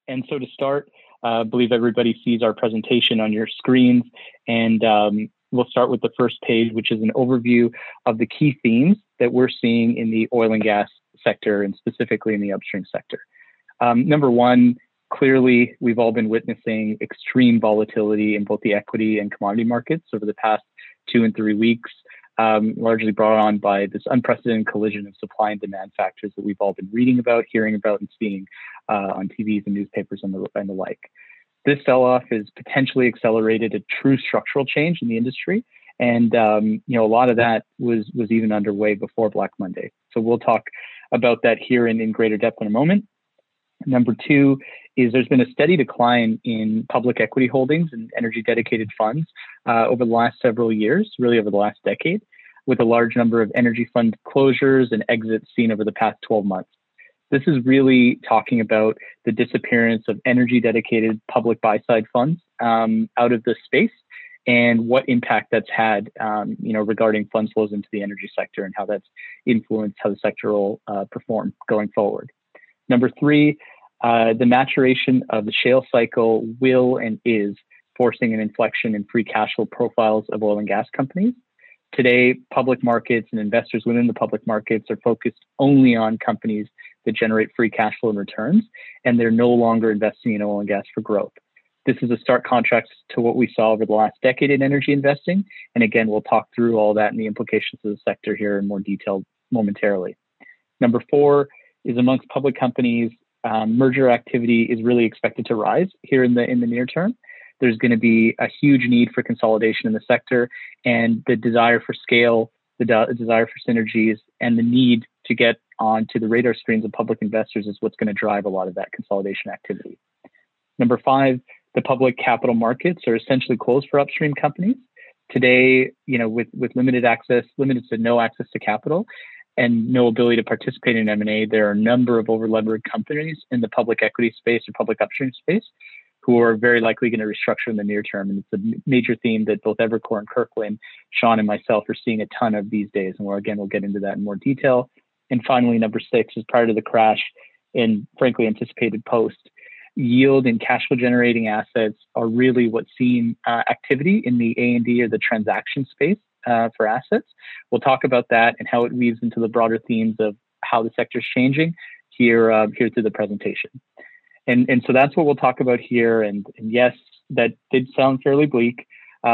And so to start, I believe everybody sees our presentation on your screens, and we'll start with the first page, which is an overview of the key themes that we're seeing in the oil and gas sector, and specifically in the upstream sector. Number one, clearly, we've all been witnessing extreme volatility in both the equity and commodity markets over the past 2 and 3 weeks, largely brought on by this unprecedented collision of supply and demand factors that we've all been reading about, hearing about, and seeing on TVs and newspapers and the like. This sell-off has potentially accelerated a true structural change in the industry, and a lot of that was even underway before Black Monday. So we'll talk about that here in greater depth in a moment. Number two is there's been a steady decline in public equity holdings and energy dedicated funds over the last several years, really over the last decade, with a large number of energy fund closures and exits seen over the past 12 months. This is really talking about the disappearance of energy dedicated public buy side funds out of the space, and what impact that's had, regarding fund flows into the energy sector, and how that's influenced how the sector will perform going forward. Number three, the maturation of the shale cycle will and is forcing an inflection in free cash flow profiles of oil and gas companies. Today, public markets and investors within the public markets are focused only on companies that generate free cash flow and returns, and they're no longer investing in oil and gas for growth. This is a stark contrast to what we saw over the last decade in energy investing. And again, we'll talk through all that and the implications of the sector here in more detail momentarily. Number four is amongst public companies, merger activity is really expected to rise here in the near term. There's going to be a huge need for consolidation in the sector, and the desire for scale, the desire for synergies, and the need to get onto the radar screens of public investors is what's going to drive a lot of that consolidation activity. Number five, the public capital markets are essentially closed for upstream companies. Today, with limited to no access to capital, and no ability to participate in M&A, there are a number of over-leveraged companies in the public equity space or public upstream space who are very likely going to restructure in the near term. And it's a major theme that both Evercore and Kirkland, Sean and myself are seeing a ton of these days. And we'll get into that in more detail. And finally, number six is prior to the crash and frankly anticipated post, yield and cash flow generating assets are really what's seen activity in the A&D or the transaction space for assets. We'll talk about that and how it weaves into the broader themes of how the sector is changing here through the presentation. And so that's what we'll talk about here. And yes, that did sound fairly bleak.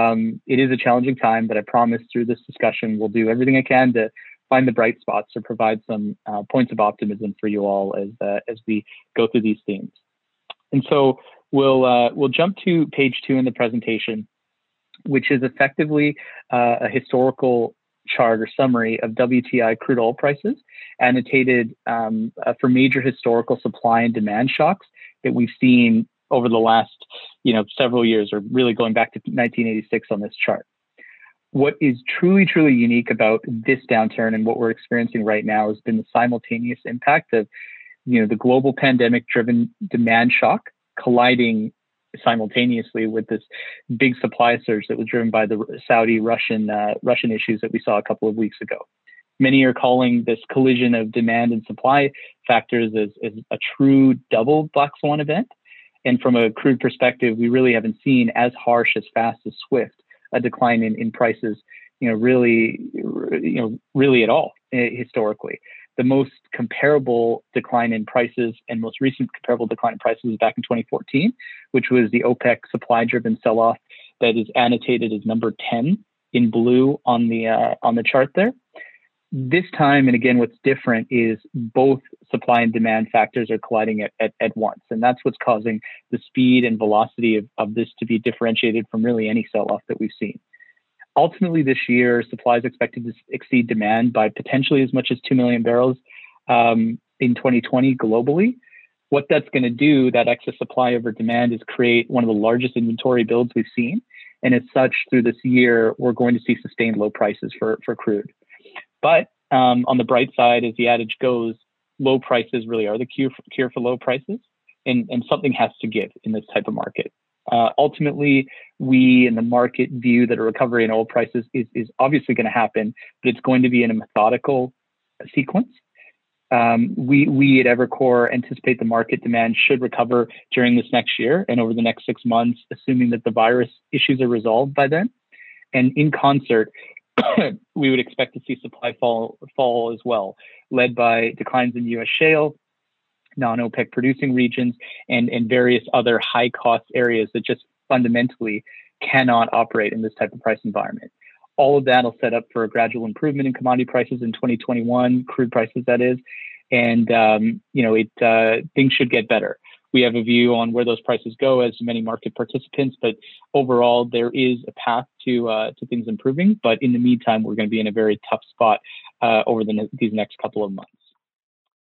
It is a challenging time, but I promise through this discussion, we'll do everything I can to find the bright spots or provide some points of optimism for you all as we go through these themes. And so we'll jump to page 2 in the presentation, which is effectively a historical chart or summary of WTI crude oil prices, annotated for major historical supply and demand shocks that we've seen over the last several years, or really going back to 1986 on this chart. What is truly, truly unique about this downturn and what we're experiencing right now has been the simultaneous impact of the global pandemic-driven demand shock colliding simultaneously with this big supply surge that was driven by the Saudi-Russian issues that we saw a couple of weeks ago. Many are calling this collision of demand and supply factors as a true double black swan event. And from a crude perspective, we really haven't seen as harsh, as fast, as swift a decline in prices, really at all historically. The most comparable decline in prices and most recent comparable decline in prices was back in 2014, which was the OPEC supply-driven sell-off that is annotated as number 10 in blue on the chart there. This time, and again, what's different is both supply and demand factors are colliding at once. And that's what's causing the speed and velocity of this to be differentiated from really any sell-off that we've seen. Ultimately, this year, supply is expected to exceed demand by potentially as much as 2 million barrels in 2020 globally. What that's going to do, that excess supply over demand, is create one of the largest inventory builds we've seen. And as such, through this year, we're going to see sustained low prices for crude. But on the bright side, as the adage goes, low prices really are the cure for low prices, and something has to give in this type of market. Ultimately, we in the market view that a recovery in oil prices is obviously going to happen, but it's going to be in a methodical sequence. We at Evercore anticipate the market demand should recover during this next year and over the next 6 months, assuming that the virus issues are resolved by then. And in concert, we would expect to see supply fall as well, led by declines in U.S. shale, non-OPEC producing regions, and various other high-cost areas that just fundamentally cannot operate in this type of price environment. All of that will set up for a gradual improvement in commodity prices in 2021, crude prices that is, and things should get better. We have a view on where those prices go as many market participants, but overall there is a path to things improving. But in the meantime, we're going to be in a very tough spot over these next couple of months.